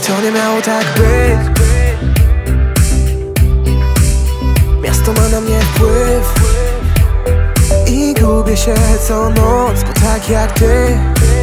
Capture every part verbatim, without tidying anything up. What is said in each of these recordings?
To nie miało tak być. Miasto ma na mnie wpływ i gubię się co noc, bo tak jak ty.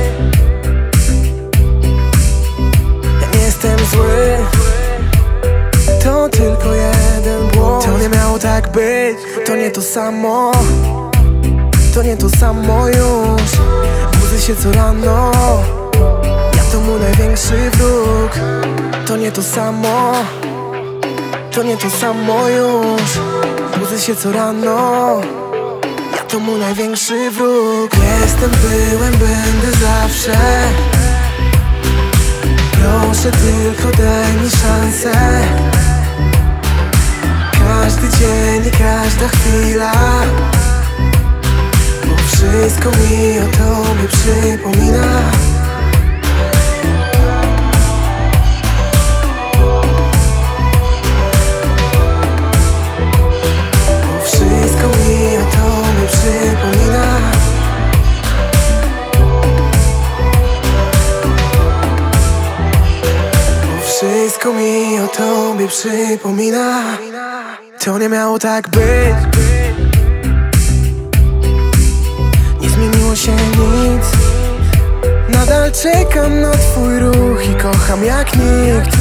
Ja nie jestem zły, to tylko jeden błąd. To nie miało tak być. To nie to samo, to nie to samo już. Budzę się co rano, ja to mój największy wróg. To nie to samo, to nie to samo już. Budzę się co rano, ja to mój największy wróg. Jestem, byłem, będę zawsze. Proszę tylko daj mi szansę. Każdy dzień i każda chwila, bo wszystko mi o tobie przypomina. Bo wszystko mi o tobie przypomina. Bo wszystko mi o tobie przypomina. To nie miało tak być. Nie zmieniło się nic. Nadal czekam na twój ruch i kocham jak nikt.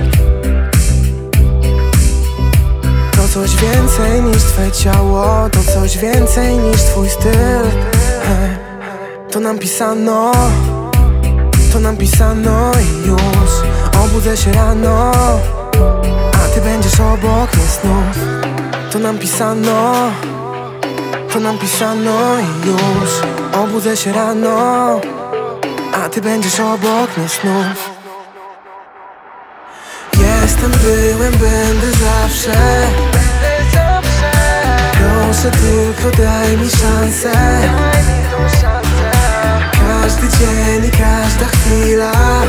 To coś więcej niż twoje ciało, to coś więcej niż twój styl. To nam pisano, to nam pisano i już. Obudzę się rano, a ty będziesz obok mnie znów. To nam pisano, to nam pisano i już. Obudzę się rano, a ty będziesz obok mnie znów. Jestem, byłem, będę zawsze. Proszę tylko daj mi szansę. Każdy dzień i każda chwila,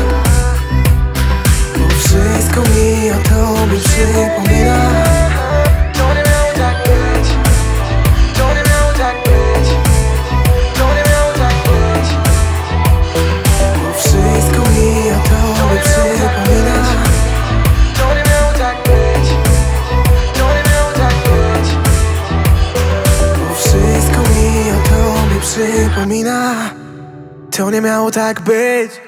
bo wszystko mi o tobie przypomina. To nie miało tak być. To nie miało tak być. To nie miało tak być. Bo wszystko mi o tobie przypomina. To nie miało tak być. To nie miało tak być. Bo wszystko mi o tobie przypomina. To nie miało tak być.